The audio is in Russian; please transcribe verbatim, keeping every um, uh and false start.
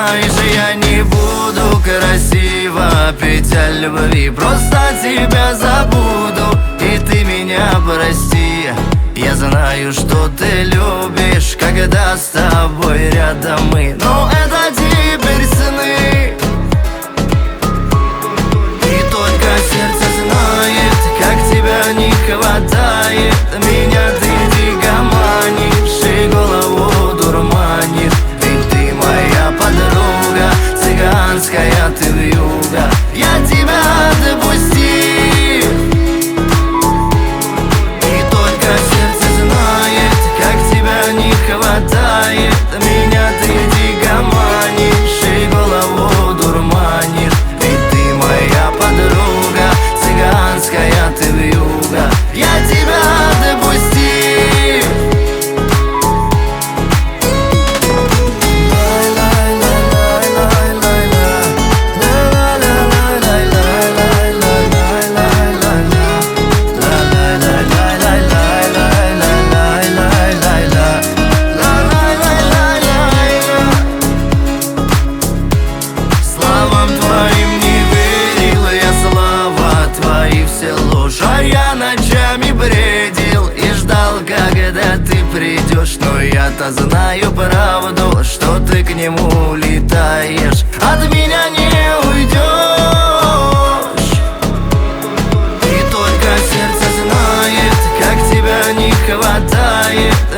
знаешь, я не буду красиво петь о любви, просто тебя забуду, и ты меня прости. Я знаю, что ты любишь, когда с тобой рядом мы, но это теперь сны. И только сердце знает, как тебя не хватает. Меня ты дикоманишь и голову дурманишь. Ведь ты моя подруга, цыганская ты вьюга. Я тебя отпустил. И только сердце знает, как тебя не хватает. Меня ты дикоманишь и голову дурманишь. Ведь ты моя подруга, цыганская ты вьюга. Я тебя отпустил. Словам твоим не верил я, слова твои все ложь. А я ночами бредил и ждал, когда ты придешь. Но я-то знаю правду, что ты к нему летаешь, от меня не уйдешь. И только сердце знает, как тебя не хватает.